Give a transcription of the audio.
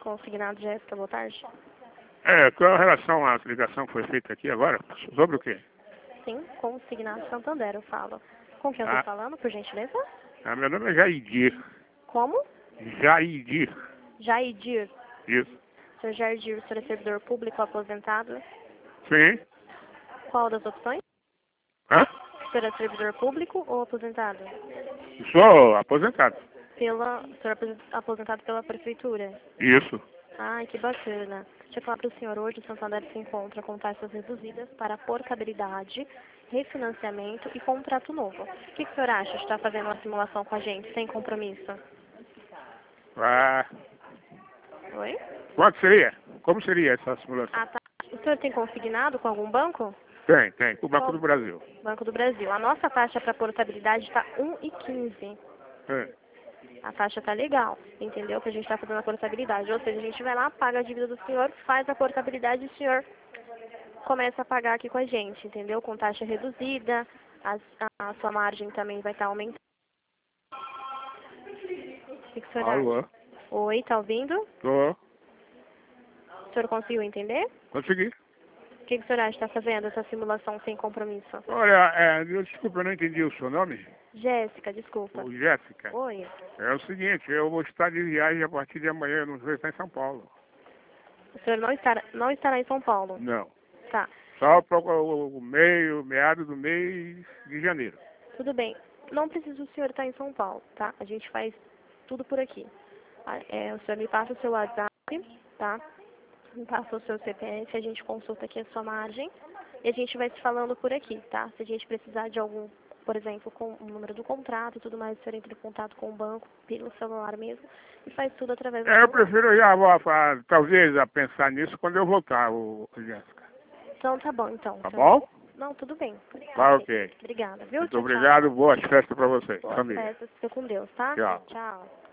Consignado Jéssica, boa tarde. Com relação à ligação que foi feita aqui agora, sobre o quê? Sim, Consignado Santander, eu falo. Com quem eu tô falando, por gentileza? Meu nome é Jaidir. Como? Jaidir. Jaidir. Isso. Senhor Jaidir, o senhor é servidor público aposentado? Sim. Qual das opções? Hã? O senhor é servidor público ou aposentado? Sou aposentado. O senhor é aposentado pela prefeitura? Isso. Ai, que bacana. Deixa eu falar para o senhor, hoje o Santander se encontra com taxas reduzidas para portabilidade, refinanciamento e contrato novo. O que o senhor acha de estar fazendo uma simulação com a gente, sem compromisso? Oi? Quanto seria? Como seria essa simulação? Ah, tá. O senhor tem consignado com algum banco? Tem. O Banco do Brasil. Banco do Brasil. A nossa taxa para portabilidade está 1,15. A taxa tá legal, entendeu? Que a gente está fazendo a portabilidade. Ou seja, a gente vai lá, paga a dívida do senhor, faz a portabilidade e o senhor começa a pagar aqui com a gente, entendeu? Com taxa reduzida, a sua margem também vai estar aumentando. O que o senhor Alô? acha? Oi, tá ouvindo? Tô. O senhor conseguiu entender? Consegui. O que o senhor acha de estar fazendo essa simulação sem compromisso? Olha, desculpa, eu não entendi o seu nome. Jéssica, desculpa. O Jéssica. Oi. É o seguinte, eu vou estar de viagem a partir de amanhã, eu não vou estar em São Paulo. O senhor não estará em São Paulo? Não. Tá. Só para o meados do mês de janeiro. Tudo bem. Não precisa o senhor estar em São Paulo, tá? A gente faz tudo por aqui. O senhor me passa o seu WhatsApp, tá? Me passa o seu CPF, a gente consulta aqui a sua margem e a gente vai se falando por aqui, tá? Se a gente precisar de algum, por exemplo, com o número do contrato e tudo mais, o senhor entra em contato com o banco, pelo celular mesmo, e faz tudo através do Eu celular. prefiro talvez a pensar nisso quando eu voltar, Jéssica. Então tá bom, então. Tá bom? Não, tudo bem. Obrigada. Tá ok. Obrigada, viu? Muito Tchau, obrigado, boas festas para vocês, tchau. Boas família. festas, fica com Deus, tá? Tchau. Tchau.